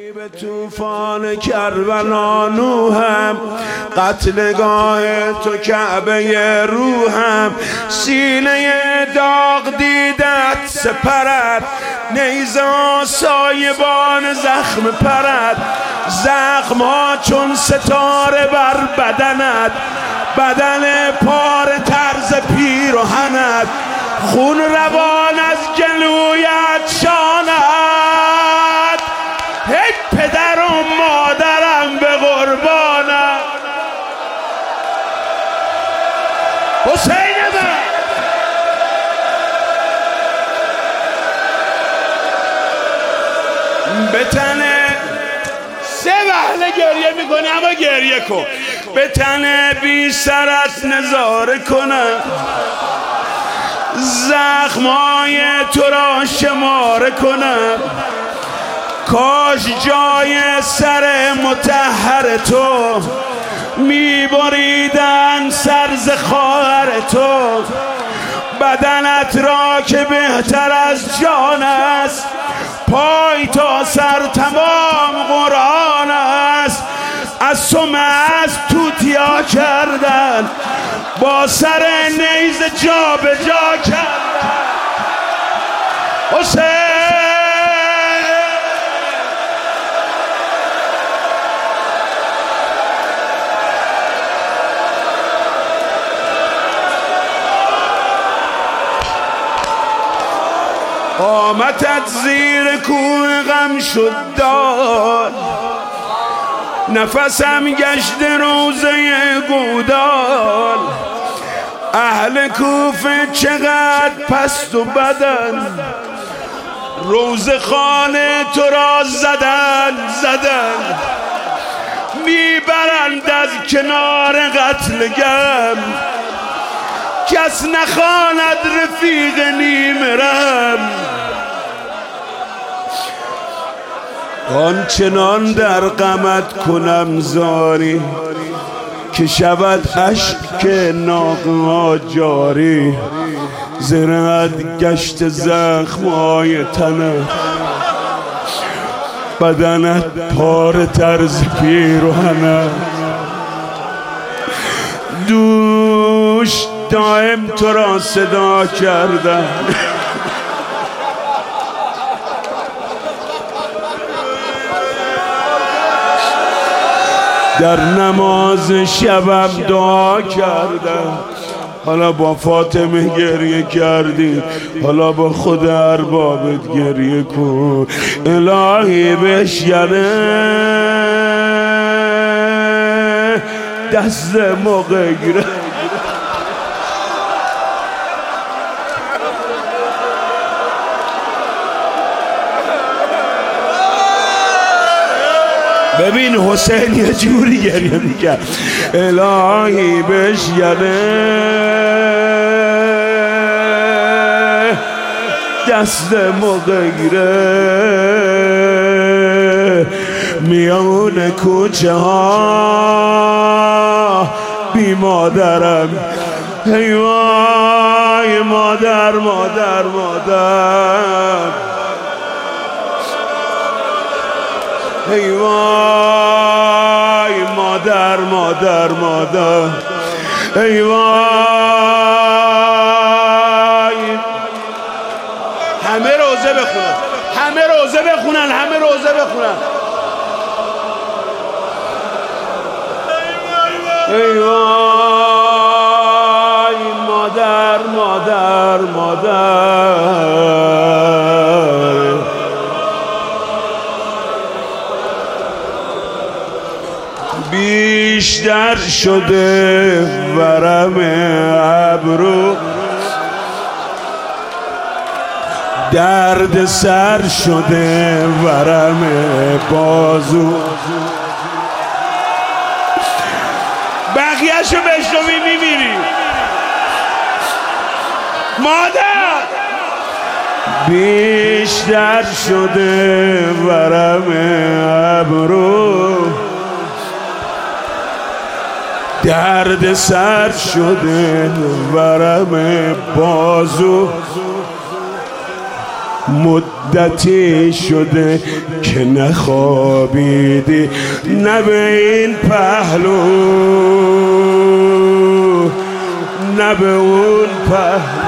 ای به طوفان کربلا نوحم، قتلگاه تو کعبه روحم، سینه داغ دیدت سپرد، نیزه سایبان زخم پرد، زخم ها چون ستاره بر بدنت، بدن پار طرز پیرهنت، خون روان از گلویت شاند، ای پدر و مادرم به قربانم. حسین من به تنه سه وهله گریه میکنه، اما گریه کن، به تنه بی سرت نظاره کنم، زخمای تو را شماره کنم، کاش جای سر مطهر تو میبریدن سر ز خواهر تو، بدنت را که بهتر از جان است، پای تا سر تمام قرآن است، از تو مست توتیا کردن، با سر نیزه جا به جا کردن. حسین قامتت زیر کوه غم شد داد، نفسم گشت روزه گودال، اهل کوفه چقدر پست و بدن، روزه خانه تو را زدن میبرند از کنار قتلگم، کس نخواند رفیق نیمرم، آنچنان در غمت کنم زاری، که شود اشک ناقها جاری، زرد گشت زخمای تنت، بدنت پار طرز پیرهنت، دوش دائم تو را صدا کردم، در نماز شبم دعا کردم، حالا با فاطمه گریه کردی، حالا با خود اربابت گریه کن، الهی بشکنه دست مغیره. ببین حسین یه جوری گریه میکرد، الهی بشکنه دست مغیره، میان کوچه ها بی مادرم، ای وای مادر مادر مادر، ای وای مادر مادر مادر، ای وای. همه روزه بخونن، همه روزه بخونن، همه روزه بخونن. ای وای مادر مادر مادر، بیشتر شده ورم ابرو، درد سر شده ورم بازو، بقیه‌شو بشنوی میمیری مادر. بیشتر شده ورم ابرو، درد سر شده ورم بازو، مدتی شده که نخوابیدی، نه به این پهلو نه به اون پهلو.